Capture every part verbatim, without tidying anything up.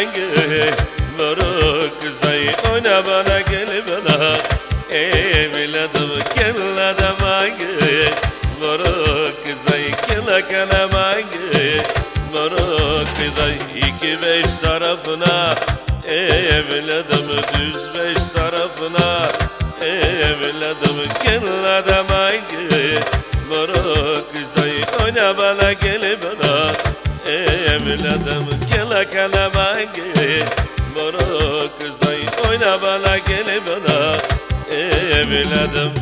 mangi Moruk kızay oyna bana gel bana Evladım kella da mangi Moruk kızay kella kella mangi Moruk kızay iki beş tarafına Evladım düz beş tarafına Evladım kella da mangi Moruk kızay oyna bana gel bana Evladım kella kella mangi Moruk kızay oyna bana gel bana Evladım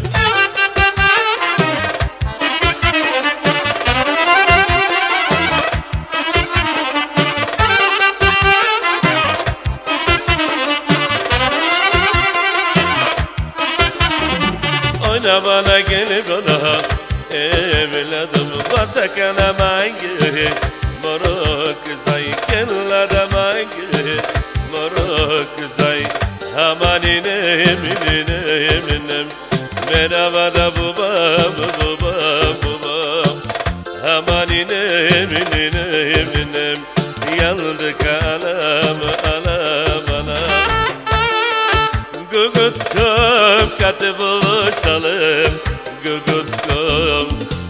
Oyna bana gel bana Evladım basa kana mangi Moruk kızay kella da mangi Moruk kızay aman inem inem inem Merhaba da babam babam babam Aman inem inem inem Yandık alam alam alam Gugutkum katı buluşalım Gugutkum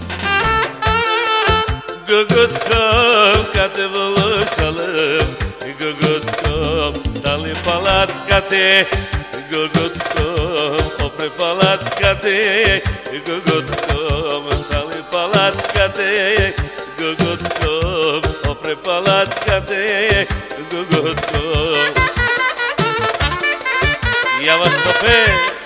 Gugutkum katı buluşalım Gugutkum Tali palat katı Gugutkum Opre palat katı Gugutkum Tali palat katı Gugutkum Opre palat katı Gugutkum Yavaş tope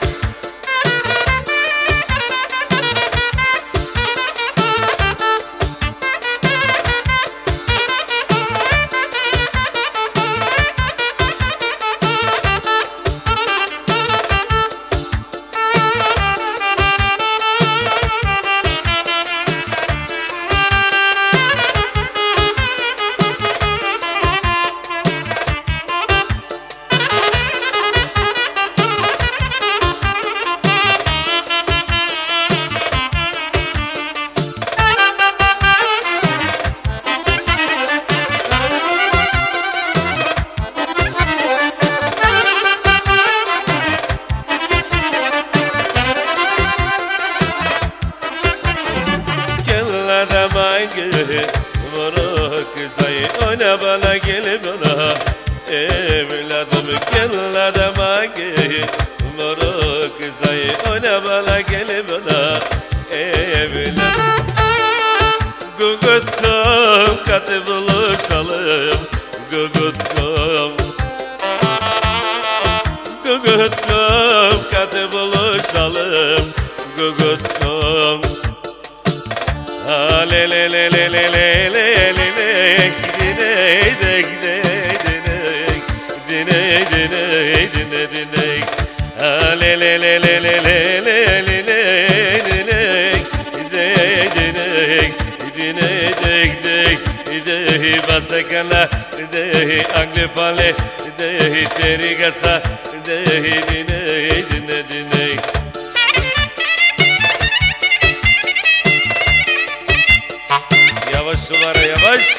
Moruk kızay oyna bana gel bana Evladım kella da mangi Moruk kızay oyna bana gel bana Evladım Gugutkum katı buluşalım Gugutkum Gugutkum katı buluşalım Gugutkum Le le le le le le le le le Dine dine dine Dine dine dine dine Le le le le le le le le le Dine dine dine dine dine Basakana dine Angle pale dine Terigasa dine dine dine dine Yavaş sulara yavaş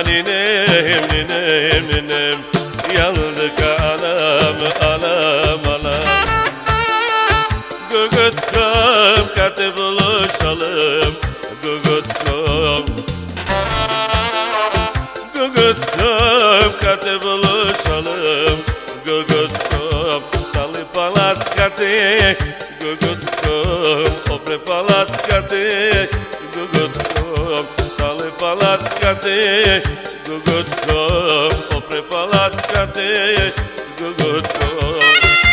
ninem ninem ninem yandık anam anam anam. Gugutkum katı buluşalım Gugutkum Gugutkum katı buluşalım Gugutkum Salı palat katı Gugutkum Opre palat katı Gugutkum Salı palat katı Gugutkum Opre palat katı Gugutkum